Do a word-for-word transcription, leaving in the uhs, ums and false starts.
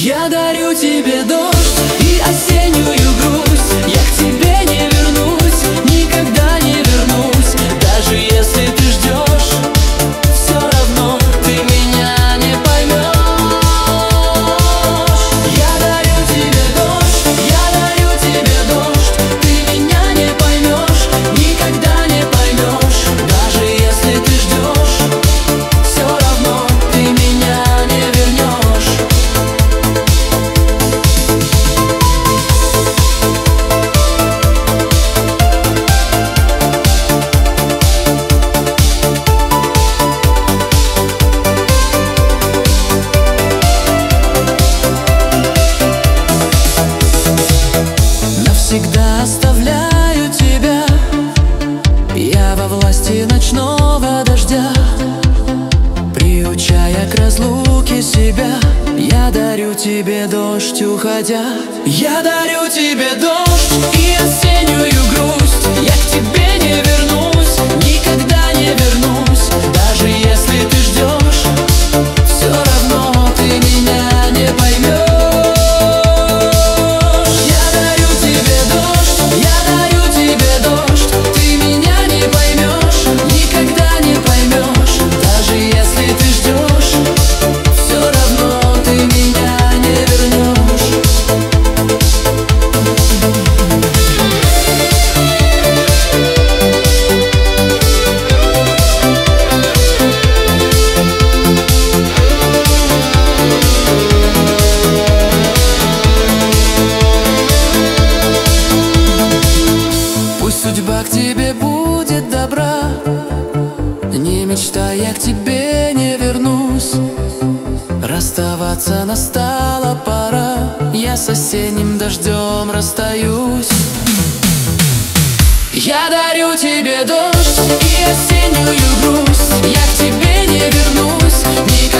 Я дарю тебе дождь и осеннюю грусть. Я к тебе не вернусь, никогда не вернусь. Даже если ты ждешь, все равно ты меня не поймешь. Я дарю тебе дождь, я дарю тебе дождь. Ты меня не поймешь, никогда не поймешь. Даже если ты ждешь, все равно ты меня не вернешь. Навсегда оставляю тебя, я во власти ночного дождя. Приучая к разлуке себя, я дарю тебе дождь, уходя. Я дарю тебе дождь и осеннюю грусть. Я к тебе не вернусь, никогда не вернусь. Даже если ты ждешь, все равно ты меня не поймешь. Судьба к тебе будет добра, не мечтай, я к тебе не вернусь. Расставаться настала пора, я с осенним дождем расстаюсь. Я дарю тебе дождь и осеннюю грусть. Я к тебе не вернусь никогда.